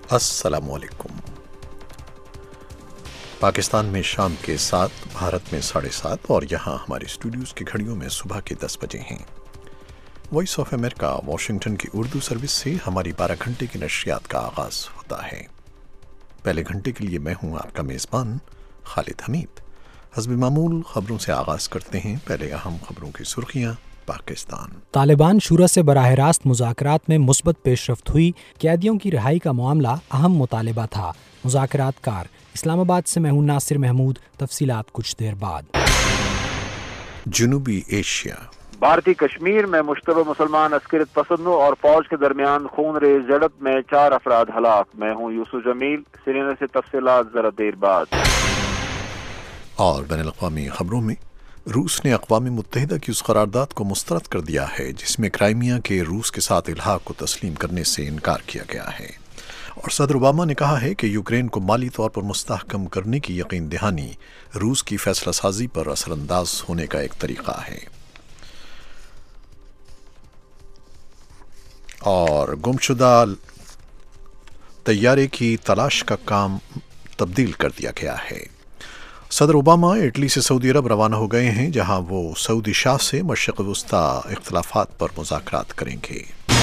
السلام علیکم۔ پاکستان میں شام کے 7، بھارت میں 7:30 اور یہاں ہمارے اسٹوڈیوز کی گھڑیوں میں صبح کے 10 بجے ہیں۔ وائس آف امریکہ واشنگٹن کی اردو سروس سے ہماری 12 گھنٹے کی نشریات کا آغاز ہوتا ہے۔ پہلے گھنٹے کے لیے میں ہوں آپ کا میزبان خالد حمید۔ حسب معمول خبروں سے آغاز کرتے ہیں۔ پہلے اہم خبروں کی سرخیاں۔ پاکستان طالبان شورا سے براہ راست مذاکرات میں مثبت پیش رفت ہوئی۔ قیدیوں کی رہائی کا معاملہ اہم مطالبہ تھا۔ مذاکرات کار اسلام آباد سے میں ہوں ناصر محمود۔ تفصیلات کچھ دیر بعد۔ جنوبی ایشیا۔ بھارتی کشمیر میں مشتبہ مسلمان عسکریت پسندوں اور فوج کے درمیان خون ریز جھڑپ میں 4 افراد ہلاک۔ میں ہوں یوسف جمیل۔ سری نگر سے تفصیلات ذرا دیر بعد۔ اور بین الاقوامی خبروں میں روس نے اقوام متحدہ کی اس قرارداد کو مسترد کر دیا ہے جس میں کرائمیا کے روس کے ساتھ الحاق کو تسلیم کرنے سے انکار کیا گیا ہے، اور صدر اوباما نے کہا ہے کہ یوکرین کو مالی طور پر مستحکم کرنے کی یقین دہانی روس کی فیصلہ سازی پر اثر انداز ہونے کا ایک طریقہ ہے۔ اور گمشدہ طیارے کی تلاش کا کام تبدیل کر دیا گیا ہے۔ صدر اوباما اٹلی سے سعودی عرب روانہ ہو گئے ہیں، جہاں وہ سعودی شاہ سے مشرق وسطی اختلافات پر مذاکرات کریں گے۔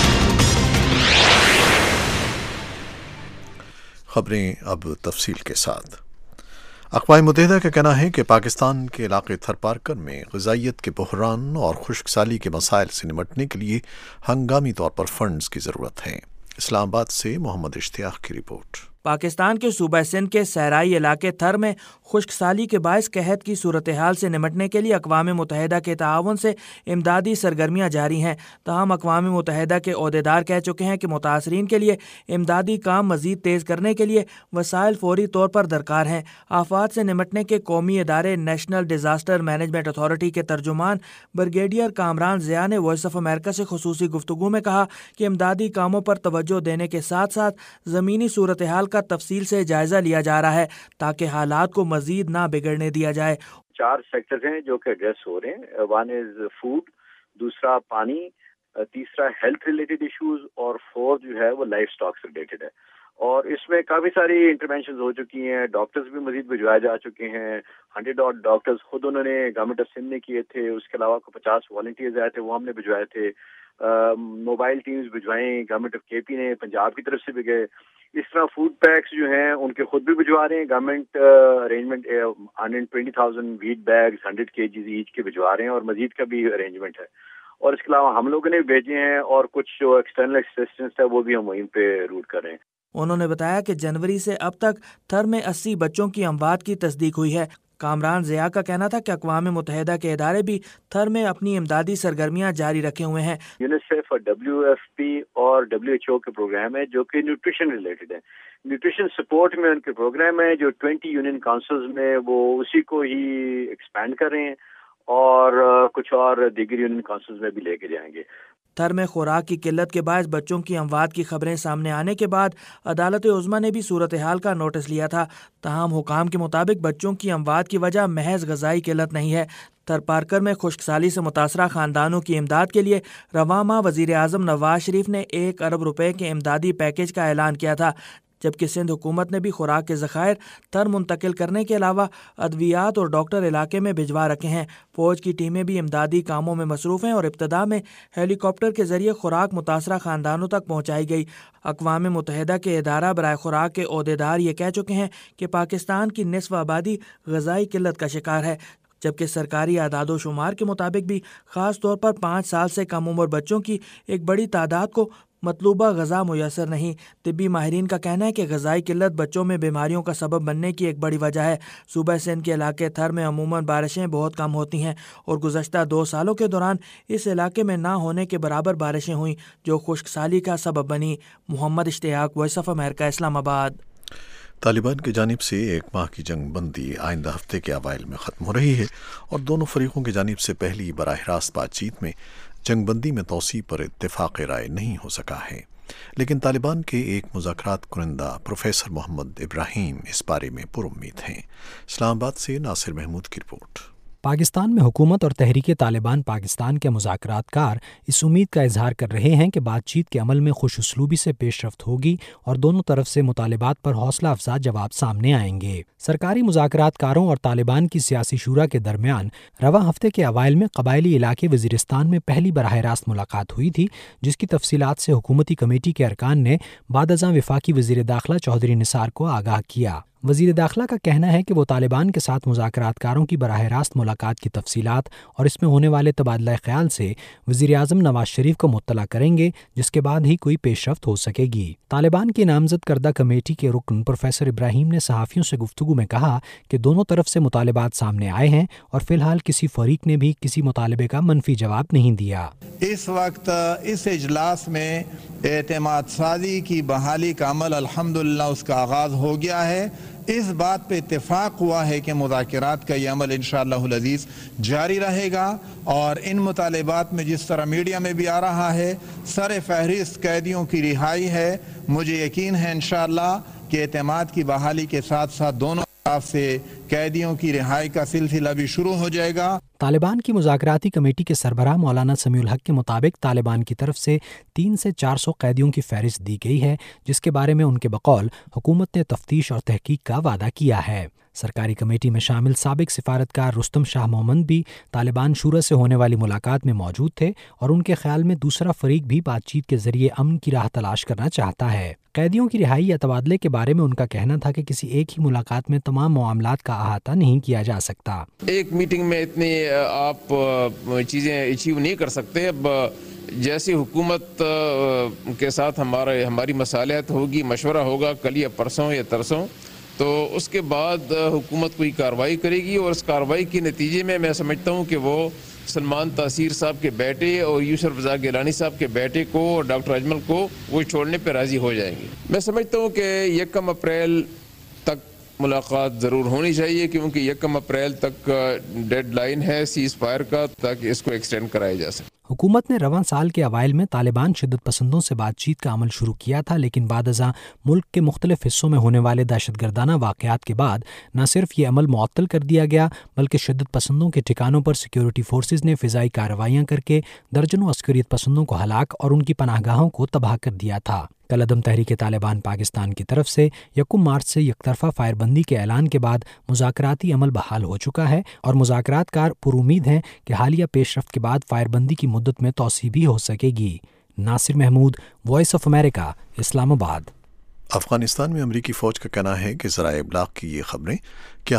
خبریں اب تفصیل کے ساتھ۔ اقوام متحدہ کا کہنا ہے کہ پاکستان کے علاقے تھر پارکر میں غذائیت کے بحران اور خشک سالی کے مسائل سے نمٹنے کے لیے ہنگامی طور پر فنڈز کی ضرورت ہے۔ اسلام آباد سے محمد اشتیاق کی رپورٹ۔ پاکستان کے صوبہ سندھ کے صحرائی علاقے تھر میں خشک سالی کے باعث قحط کی صورتحال سے نمٹنے کے لیے اقوام متحدہ کے تعاون سے امدادی سرگرمیاں جاری ہیں، تاہم اقوام متحدہ کے عہدیدار کہہ چکے ہیں کہ متاثرین کے لیے امدادی کام مزید تیز کرنے کے لیے وسائل فوری طور پر درکار ہیں۔ آفات سے نمٹنے کے قومی ادارے نیشنل ڈیزاسٹر مینجمنٹ اتھارٹی کے ترجمان بریگیڈیئر کامران ضیاء نے وائس آف امریکہ سے خصوصی گفتگو میں کہا کہ امدادی کاموں پر توجہ دینے کے ساتھ ساتھ زمینی صورتحال کا تفصیل سے جائزہ لیا جا رہا ہے تاکہ حالات کو مزید نہ بگڑنے دیا جائے۔ 4 سیکٹر ہیں جو کہ ایڈریس ہو رہے ہیں۔ ون از فوڈ، دوسرا پانی، تیسرا ہیلتھ ریلیٹڈ ایشوز، اور 4 جو ہے وہ لائف سٹاک سے ریلیٹڈ ہے۔ اور اس میں کافی ساری انٹرونشنز ہو چکی ہیں، ڈاکٹرز بھی مزید بھجوائے جا چکے ہیں۔ 100 odd ڈاکٹرز خود انہوں نے گورنمنٹ آف سندھ نے کیے تھے، اس کے علاوہ 50 والنٹیئرز آئے تھے، وہ ہم نے بھجوائے تھے۔ موبائل ٹیمز بھجوائیں گورنمنٹ آف کے پی نے، پنجاب کی طرف سے بھی گئے۔ اس طرح فوڈ پیکس جو ہیں ان کے خود بھی بھجوا رہے ہیں، government arrangement 120,000 wheat bags 100 kgs ایچ کے بھجوا رہے ہیں، اور مزید کا بھی ارینجمنٹ ہے۔ اور اس کے علاوہ ہم لوگوں نے بھیجے ہیں، اور کچھ جو ایکسٹرنل اسسٹنس ہے وہ بھی ہم وہیں پہ روٹ کر رہے ہیں۔ انہوں نے بتایا کہ جنوری سے اب تک تھر میں 80 بچوں کی اموات کی تصدیق ہوئی ہے۔ کامران ضیاء کا کہنا تھا کہ اقوام متحدہ کے ادارے بھی تھر میں اپنی امدادی سرگرمیاں جاری رکھے ہوئے ہیں۔ یونیسیف اور WFP اور WHO کے پروگرام ہے جو کہ نیوٹریشن ریلیٹڈ ہے۔ نیوٹریشن سپورٹ میں ان کے پروگرام ہے جو 20 یونین کاؤنسلز میں وہ اسی کو ہی ایکسپینڈ کر رہے ہیں، اور کچھ اور دیگر یونین کاؤنسلز میں بھی لے کے جائیں گے۔ تھر میں خوراک کی قلت کے باعث بچوں کی اموات کی خبریں سامنے آنے کے بعد عدالت عظمیٰ نے بھی صورتحال کا نوٹس لیا تھا، تاہم حکام کے مطابق بچوں کی اموات کی وجہ محض غذائی قلت نہیں ہے۔ تھر پارکر میں خشک سالی سے متاثرہ خاندانوں کی امداد کے لیے رواں ماہ وزیر اعظم نواز شریف نے 1 ارب روپے کے امدادی پیکیج کا اعلان کیا تھا، جبکہ سندھ حکومت نے بھی خوراک کے ذخائر تھر منتقل کرنے کے علاوہ ادویات اور ڈاکٹر علاقے میں بھجوا رکھے ہیں۔ فوج کی ٹیمیں بھی امدادی کاموں میں مصروف ہیں، اور ابتدا میں ہیلی کاپٹر کے ذریعے خوراک متاثرہ خاندانوں تک پہنچائی گئی۔ اقوام متحدہ کے ادارہ برائے خوراک کے عہدیدار یہ کہہ چکے ہیں کہ پاکستان کی نصف آبادی غذائی قلت کا شکار ہے، جبکہ سرکاری اعداد و شمار کے مطابق بھی خاص طور پر 5 سال سے کم عمر بچوں کی ایک بڑی تعداد کو مطلوبہ غذا میسر نہیں۔ طبی ماہرین کا کہنا ہے کہ غذائی قلت بچوں میں بیماریوں کا سبب بننے کی ایک بڑی وجہ ہے۔ صوبہ سندھ کے علاقے تھر میں عموماً بارشیں بہت کم ہوتی ہیں، اور گزشتہ 2 سالوں کے دوران اس علاقے میں نہ ہونے کے برابر بارشیں ہوئیں جو خشک سالی کا سبب بنی۔ محمد اشتیاق، وائس آف امریکہ، اسلام آباد۔ طالبان کی جانب سے 1 ماہ کی جنگ بندی آئندہ ہفتے کے اوائل میں ختم ہو رہی ہے، اور دونوں فریقوں کی جانب سے پہلی براہ راست بات چیت میں جنگ بندی میں توسیع پر اتفاق رائے نہیں ہو سکا ہے، لیکن طالبان کے ایک مذاکرات کنندہ پروفیسر محمد ابراہیم اس بارے میں پر امید ہیں۔ اسلام آباد سے ناصر محمود کی رپورٹ۔ پاکستان میں حکومت اور تحریک طالبان پاکستان کے مذاکرات کار اس امید کا اظہار کر رہے ہیں کہ بات چیت کے عمل میں خوش اسلوبی سے پیش رفت ہوگی اور دونوں طرف سے مطالبات پر حوصلہ افزا جواب سامنے آئیں گے۔ سرکاری مذاکرات کاروں اور طالبان کی سیاسی شورا کے درمیان رواں ہفتے کے اوائل میں قبائلی علاقے وزیرستان میں پہلی براہ راست ملاقات ہوئی تھی، جس کی تفصیلات سے حکومتی کمیٹی کے ارکان نے بعد ازاں وفاقی وزیر داخلہ چودھری نثار کو آگاہ کیا۔ وزیر داخلہ کا کہنا ہے کہ وہ طالبان کے ساتھ مذاکرات کاروں کی براہ راست ملاقات کی تفصیلات اور اس میں ہونے والے تبادلہ خیال سے وزیر اعظم نواز شریف کو مطلع کریں گے، جس کے بعد ہی کوئی پیش رفت ہو سکے گی۔ طالبان کی نامزد کردہ کمیٹی کے رکن پروفیسر ابراہیم نے صحافیوں سے گفتگو میں کہا کہ دونوں طرف سے مطالبات سامنے آئے ہیں اور فی الحال کسی فریق نے بھی کسی مطالبے کا منفی جواب نہیں دیا۔ اس وقت اس اجلاس میں اعتماد سازی کی بحالی کا عمل الحمدللہ اس کا آغاز ہو گیا ہے۔ اس بات پہ اتفاق ہوا ہے کہ مذاکرات کا یہ عمل انشاءاللہ العزیز جاری رہے گا، اور ان مطالبات میں جس طرح میڈیا میں بھی آ رہا ہے سر فہرست قیدیوں کی رہائی ہے۔ مجھے یقین ہے انشاءاللہ کہ اعتماد کی بحالی کے ساتھ ساتھ دونوں طرف سے قیدیوں کی رہائی کا سلسلہ بھی شروع ہو جائے گا۔ طالبان کی مذاکراتی کمیٹی کے سربراہ مولانا سمیع الحق کے مطابق طالبان کی طرف سے 300 سے 400 قیدیوں کی فہرست دی گئی ہے، جس کے بارے میں ان کے بقول حکومت نے تفتیش اور تحقیق کا وعدہ کیا ہے۔ سرکاری کمیٹی میں شامل سابق سفارتکار رستم شاہ محمد بھی طالبان شورا سے ہونے والی ملاقات میں موجود تھے اور ان کے خیال میں دوسرا فریق بھی بات چیت کے ذریعے امن کی راہ تلاش کرنا چاہتا ہے۔ قیدیوں کی رہائی یا تبادلے کے بارے میں ان کا کہنا تھا کہ کسی ایک ہی ملاقات میں تمام معاملات کا احاطہ نہیں کیا جا سکتا۔ ایک میٹنگ میں اتنی آپ چیزیں اچیو نہیں کر سکتے۔ اب جیسی حکومت کے ساتھ ہماری مصالحت ہوگی، مشورہ ہوگا کل یا پرسوں یا ترسوں، تو اس کے بعد حکومت کوئی کارروائی کرے گی، اور اس کارروائی کے نتیجے میں سمجھتا ہوں کہ وہ سلمان تاثیر صاحب کے بیٹے اور یوسف رضا گیلانی صاحب کے بیٹے کو اور ڈاکٹر اجمل کو وہ چھوڑنے پہ راضی ہو جائیں گے۔ میں سمجھتا ہوں کہ 1 اپریل تک ملاقات ضرور ہونی چاہیے، کیونکہ 1 اپریل تک ڈیڈ لائن ہے سیز فائر کا، تاکہ اس کو ایکسٹینڈ کرایا جا سکے۔ حکومت نے رواں سال کے اوائل میں طالبان شدت پسندوں سے بات چیت کا عمل شروع کیا تھا، لیکن بعد ازاں ملک کے مختلف حصوں میں ہونے والے دہشت گردانہ واقعات کے بعد نہ صرف یہ عمل معطل کر دیا گیا، بلکہ شدت پسندوں کے ٹھکانوں پر سیکیورٹی فورسز نے فضائی کارروائیاں کر کے درجنوں عسکریت پسندوں کو ہلاک اور ان کی پناہ گاہوں کو تباہ کر دیا تھا۔ کل عدم تحریک طالبان پاکستان کی طرف سے 1 مارچ سے یک طرفہ فائر بندی کے اعلان کے بعد مذاکراتی عمل بحال ہو چکا ہے، اور مذاکرات کار پر امید ہیں کہ حالیہ پیش رفت کے بعد فائر بندی کی مدت میں توسیع بھی ہو سکے گی۔ Nasir Mahmood, voice of America, Islamabad. Afghanistan میں امریکی فوج کا کہنا ہے کہ ذرائع ابلاغ کی یہ خبریں کہ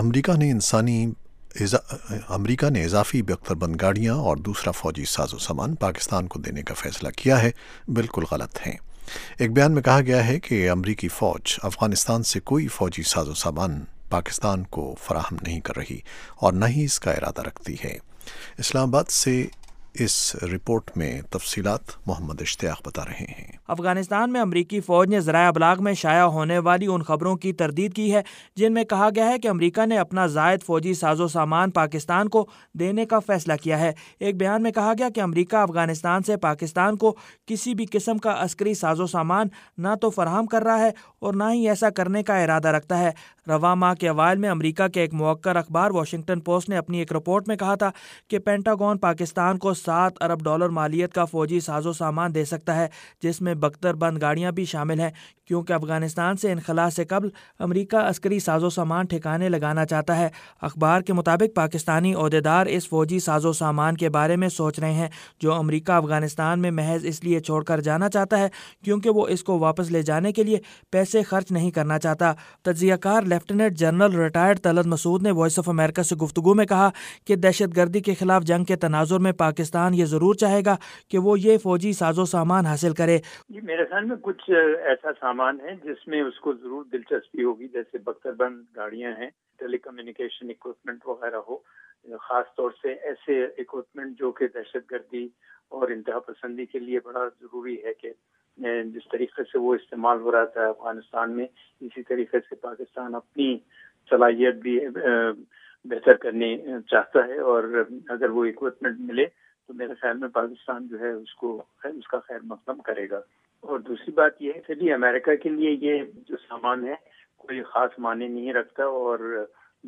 امریکہ نے اضافی بختربند گاڑیاں اور دوسرا فوجی ساز و سامان پاکستان کو دینے کا فیصلہ کیا ہے، بالکل غلط ہیں۔ ایک بیان میں کہا گیا ہے کہ امریکی فوج افغانستان سے کوئی فوجی ساز و سامان پاکستان کو فراہم نہیں کر رہی اور نہ ہی اس کا ارادہ رکھتی ہے۔ اسلام آباد سے اس رپورٹ میں تفصیلات محمد اشتیاق بتا رہے ہیں۔ افغانستان میں امریکی فوج نے ذرائع ابلاغ میں شائع ہونے والی ان خبروں کی تردید کی ہے جن میں کہا گیا ہے کہ امریکہ نے اپنا زائد فوجی ساز و سامان پاکستان کو دینے کا فیصلہ کیا ہے۔ ایک بیان میں کہا گیا کہ امریکہ افغانستان سے پاکستان کو کسی بھی قسم کا عسکری ساز و سامان نہ تو فراہم کر رہا ہے اور نہ ہی ایسا کرنے کا ارادہ رکھتا ہے۔ رواں ماہ کے اوائل میں امریکہ کے ایک موقر اخبار واشنگٹن پوسٹ نے اپنی ایک رپورٹ میں کہا تھا کہ پینٹاگون پاکستان کو $7 ارب مالیت کا فوجی ساز و سامان دے سکتا ہے، جس میں بختر بند گاڑیاں بھی شامل ہیں، کیونکہ افغانستان سے انخلاء سے قبل امریکہ عسکری ساز و سامان ٹھکانے لگانا چاہتا ہے۔ اخبار کے مطابق پاکستانی عہدیدار اس فوجی ساز و سامان کے بارے میں سوچ رہے ہیں جو امریکہ افغانستان میں محض اس لیے چھوڑ کر جانا چاہتا ہے کیونکہ وہ اس کو واپس لے جانے کے لیے پیسے خرچ نہیں کرنا چاہتا۔ تجزیہ کار lieutenant general retired Talat Masood نے وائس آف امریکہ سے گفتگو میں کہا کہ دہشت گردی کے خلاف جنگ کے تناظر میں پاکستان یہ ضرور چاہے گا کہ وہ یہ فوجی ساز و سامان حاصل کرے۔ جی میرے خیال میں کچھ ایسا سامان ہے جس میں اس کو ضرور دلچسپی ہوگی، جیسے بختر بند گاڑیاں ہیں، ٹیلی کمیونیکیشن اکوپمنٹ وغیرہ ہو، خاص طور سے ایسے اکوپمنٹ جو کہ دہشت گردی اور انتہا پسندی کے لیے بڑا ضروری ہے کہ جس طریقے سے وہ استعمال ہو رہا تھا افغانستان میں، اسی طریقے سے پاکستان اپنی صلاحیت بھی بہتر کرنی چاہتا ہے، اور اگر وہ اکوپمنٹ ملے تو میرے خیال میں پاکستان جو ہے اس کا خیر مقدم کرے گا۔ اور دوسری بات یہ ہے کہ بھی امریکہ کے لیے یہ جو سامان ہے کوئی خاص معنی نہیں رکھتا، اور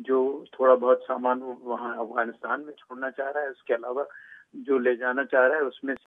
جو تھوڑا بہت سامان وہاں افغانستان میں چھوڑنا چاہ رہا ہے، اس کے علاوہ جو لے جانا چاہ رہا ہے اس میں